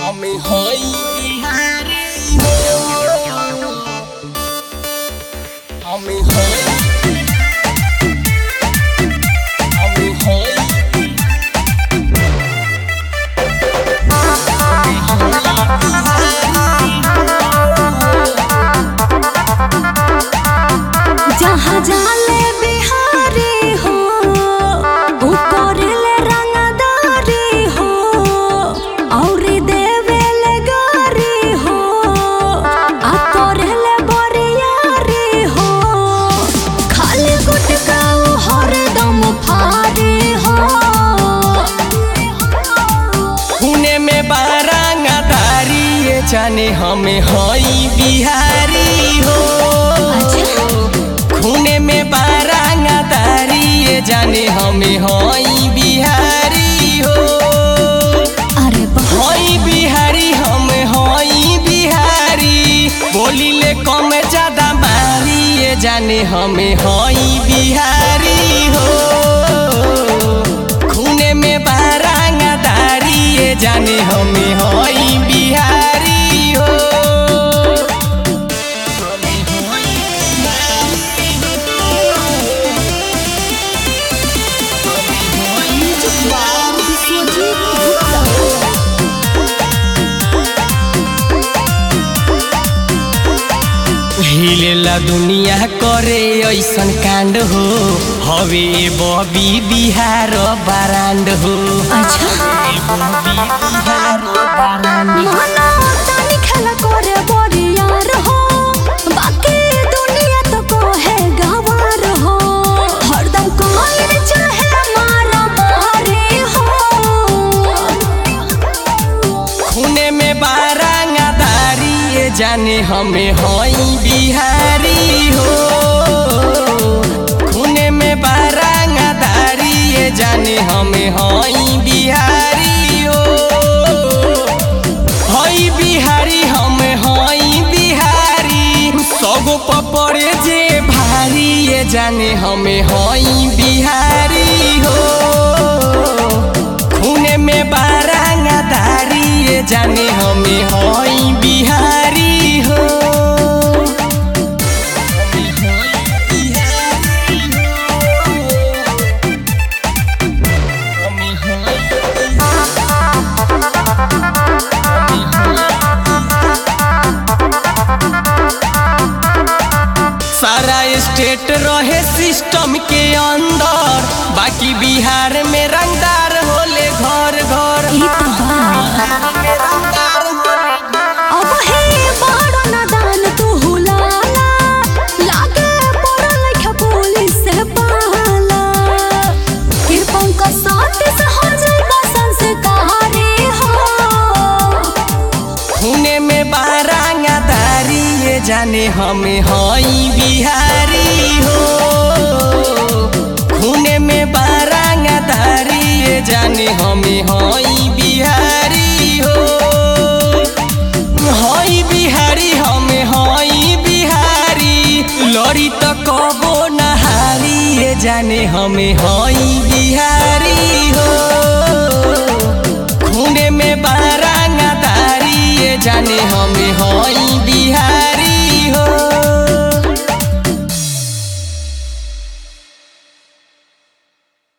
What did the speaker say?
हमें होई बिहारी हमें होई जहाँ जाले बिहारी हो ऊपर ले रंगदारी हो और देवे ले गारी हो आ करे ले बरियारी हो खाली गुटका हरदम फारी हो पुणे में बारंगदारी ये जाने हमें होई बिहारी हो खूने में बारंगदारी ये जाने हमें होई बिहारी हो अरे होई बिहारी हम होई बिहारी बोली ले कम ज्यादा मारी ये जाने हमें होई बिहारी हो खूने में बारंगदारी ये जाने हमें होई बिहारी हो हिलेला दुनिया करे ऐसन कांड हो हवे बॉबी बिहार बारांड हो अच्छा माना तानी खेला करे बरियार हो बाकी दुनिया तो कहे गवार हो हरदम कोई चाहे मारा मारे हो खूने में बारंगदारी ये जाने हमें होई बिहारी हो खूने में बारंगदारी ये जाने हमें होई बिहारी हो होई बिहारी हम होई बिहारी सगो पपड़े जे भारी ये जाने हमें होई बिहारी हो खूने में बारंगदारी ये जाने हमें होई बिहारी हो सारा स्टेट रहे सिस्टम के अंदर बाकी बिहार में रंगदार होले घर घर ई तो अब हे बड़ा नादान तू हुलाला लागे पढ़ा लिखा पुलिस से पाला कृपा का साथ से हो जाएगा संस्कारी हो खूने में बारंगदारी ये जाने हमें होई बिहारी हो खूने में बारंगदारी ये जाने हमें होई बिहारी हो होई बिहारी हमें होई बिहारी लड़ी तो कबो नहारी ये जाने हमें होई बिहारी